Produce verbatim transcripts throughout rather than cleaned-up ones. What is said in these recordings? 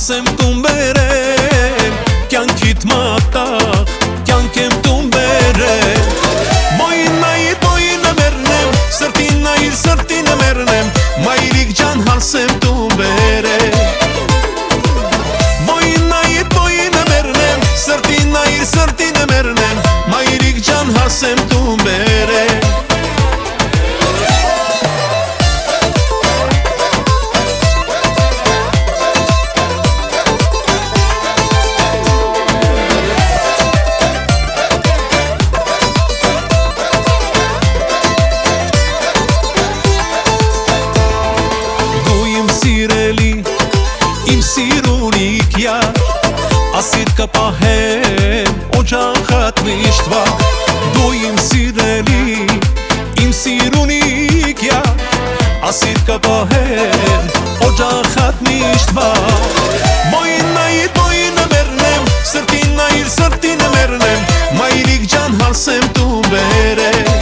հասեմ տուն բերեմ, կյանքիդ մատաղ, կյանք եմ տուն բերեմ։ Մոյին նայիր, մոյինը մերնեմ, սրտին նայիր, սրտինը մերնեմ, մայրիկ ջան հասեմ տուն բերեմ։ Մոյին նայիր, մոյինը մերնեմ, սրտին նայիր, սրտինը մերնեմ, մայրիկ ջան հասեմ տուն բերեմ։ Իմ սիրունիկ յար, ասիդ կպահեմ օջախատ միշտ վար։ Դու իմ սիրելի, իմ սիրունիկ յար, ասիդ կպահեմ օջախատ միշտ վար։ Մոյին նայիր, մոյինը մերնեմ, սրտին նայիր, սրտինը մերնեմ, մայրիկ ջան հասեմ տուն բերեմ։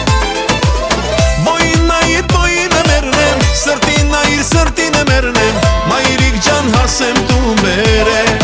Մոյին նայիր, մոյինը մերնեմ, սրտին նայիր, սրտինը մերնեմ, մայրիկ ջան հասեմ տուն բերեմ։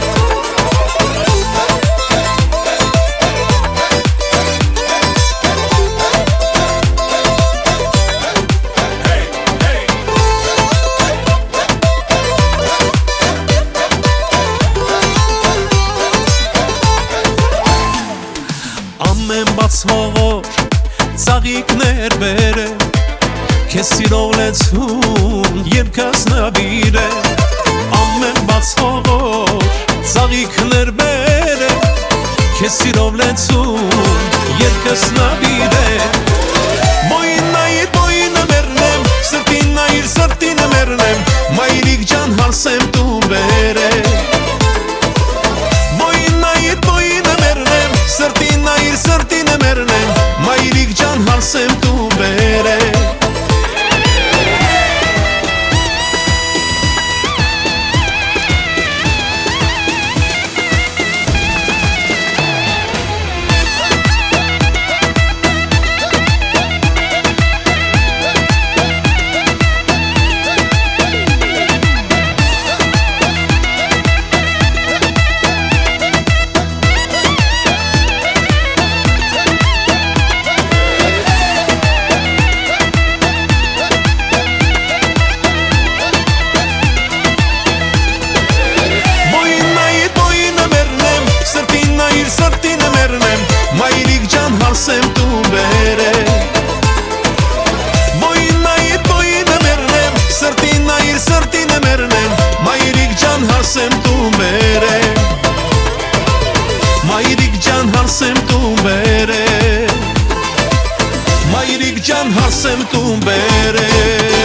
Ամեն բաց ողոր ծաղիկներ բերեմ, քեզ սիրով լեցուն երկաս նվիրեմ։ Ամեն բաց ողոր ծաղիկներ բերեմ, քեզ սիրով լեցուն երկաս նվիրեմ։ Մոյին նայիր, մոյինը մերնեմ, սրտին նայիր, սրտինը մերնեմ, մայրիկ ջան հասեմ տուն բերեմ։ Մոյին նայիր, մոյինը մերնեմ, սրտին նայիր, սրտինը մերնեմ, մայրիկ ջան հասեմ տուն բերեմ։ Մայրիկ ջան հասեմ տուն բերեմ։ Մոյին նայիր, մոյինը մերնեմ, սրտին նայիր, սրտինը մերնեմ, մայրիկ ջան հասեմ տուն բերեմ։ Մայրիկ ջան հասեմ տուն բերեմ, մայրիկ ջան հասեմ տուն բերեմ։